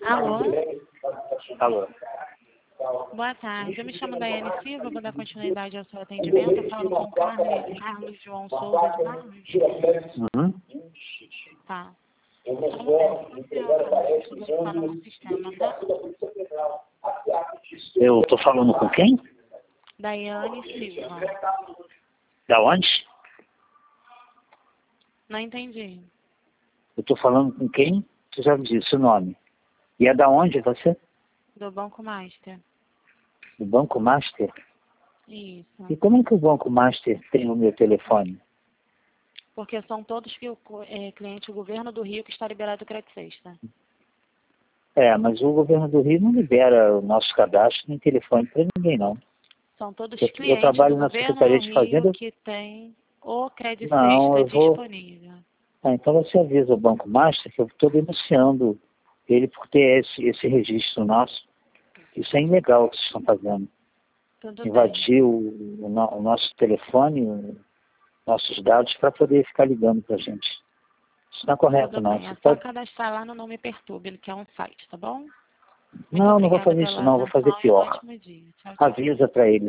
Alô? Alô. Boa tarde. Eu me chamo Daiane Silva, vou dar continuidade ao seu atendimento. Eu falo com o Carlos João Souza de Barros. Uhum. Tá. Vamos botar no sistema, tá? Eu tô falando com quem? Daiane Silva. Da onde? Não entendi. Eu tô falando com quem? Você já me disse o nome. E é da onde você? Do Banco Master. Do Banco Master? Isso. E como é que o Banco Master tem o meu telefone? Porque são todos clientes do governo do Rio que está liberado o crédito sexta. Mas o governo do Rio não libera o nosso cadastro nem telefone para ninguém, não. São todos Eu clientes trabalho do na governo Secretaria do de Rio Fazenda. que tem o crédito Não, sexta eu vou... disponível. Então você avisa o Banco Master que eu estou denunciando ele por ter esse registro nosso. Isso é ilegal o que vocês estão fazendo. Tudo Invadir o nosso telefone, nossos dados, para poder ficar ligando para a gente. Isso não é correto, Tudo não. bem. Você É só pode... cadastrar lá no Não Me Perturbe, que é um site, tá bom? Muito Não vou obrigada fazer isso, pela não. Vou fazer atenção e um pior. ótimo dia. Tchau, tchau. Avisa para ele.